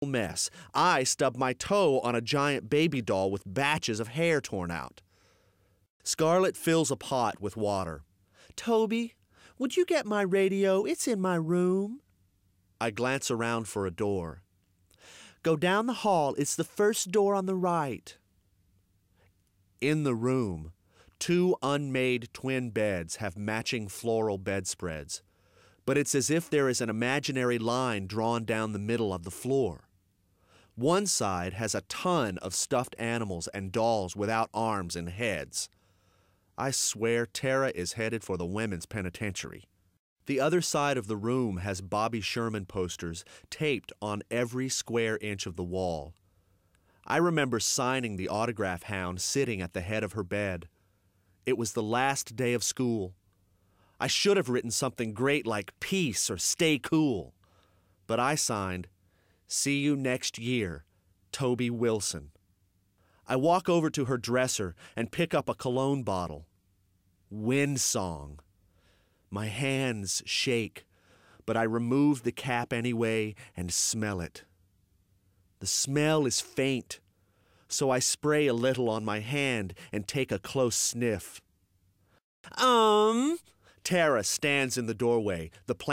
mess. I stubbed my toe on a giant baby doll with batches of hair torn out. Scarlett fills a pot with water. Toby, would you get my radio? It's in my room. I glance around for a door. Go down the hall. It's the first door on the right. In the room, 2 unmade twin beds have matching floral bedspreads, but it's as if there is an imaginary line drawn down the middle of the floor. One side has a ton of stuffed animals and dolls without arms and heads. I swear Tara is headed for the women's penitentiary. The other side of the room has Bobby Sherman posters taped on every square inch of the wall. I remember signing the autograph hound sitting at the head of her bed. It was the last day of school. I should have written something great like peace or stay cool. But I signed, see you next year, Toby Wilson. I walk over to her dresser and pick up a cologne bottle. Wind Song. My hands shake, but I remove the cap anyway and smell it. The smell is faint, so I spray a little on my hand and take a close sniff. Tara stands in the doorway, the